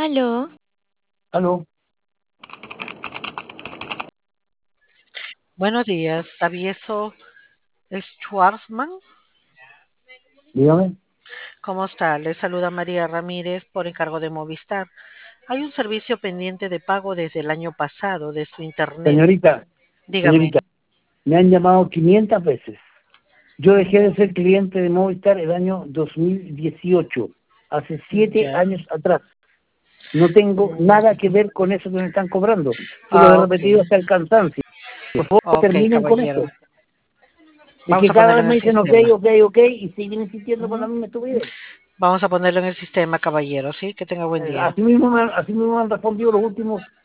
Aló, Aló, Buenos días, Avieso Schwarzman. dígame. ¿Cómo está? Le saluda María Ramírez por encargo de Movistar. Hay un servicio pendiente de pago desde el año pasado de su internet. Señorita, Dígame. señorita, me han llamado 500 veces. Yo dejé de ser cliente de Movistar el año 2018, hace 7 Ya. años atrás. No tengo nada que ver con eso que me están cobrando. Se lo he Ok. repetido hasta el cansancio. Por favor, Ok, terminen con caballero. esto. Es Vamos que a cada ponerlo vez en me el dicen ok, sistema. ok, ok, y siguen insistiendo con la Ujú. misma estupidez. Vamos a ponerlo en el sistema, caballero, ¿sí? Que tenga buen día. Así mismo me han respondido los últimos